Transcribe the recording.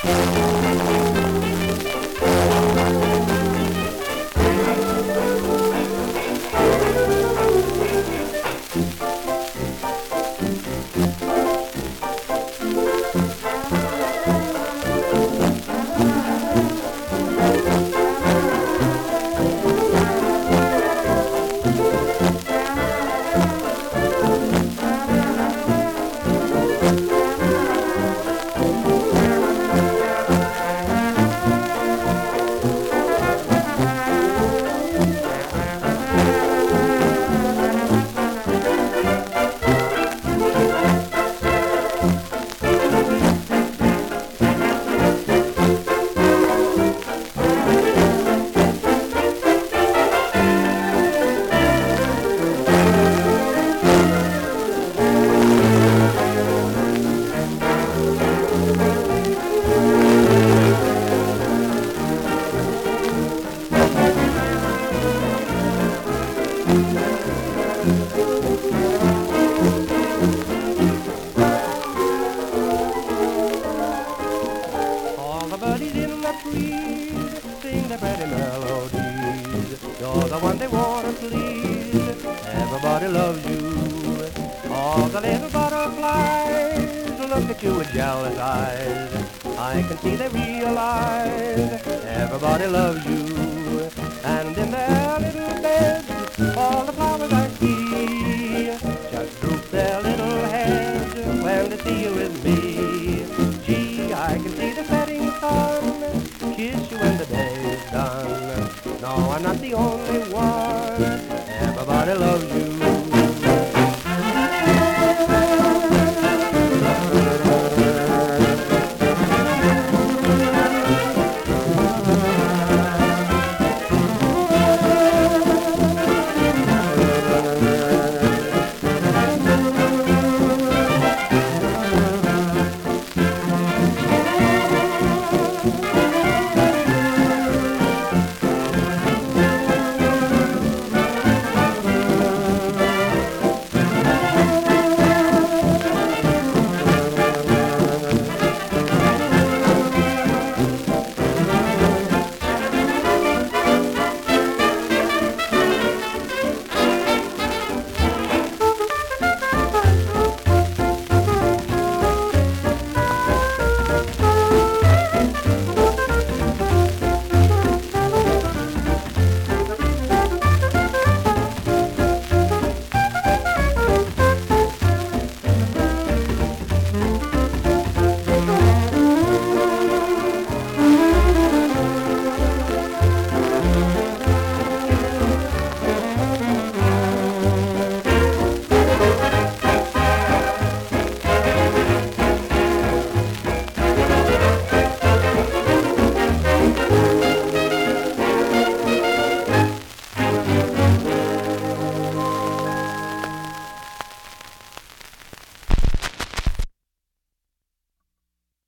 All the birdies in the trees sing their pretty melodies. You're the one they wanna please. Everybody loves you. All the little butterflies look at you with jealous eyes. I can see they realize everybody loves you. And in their little beds, all the flowers are here.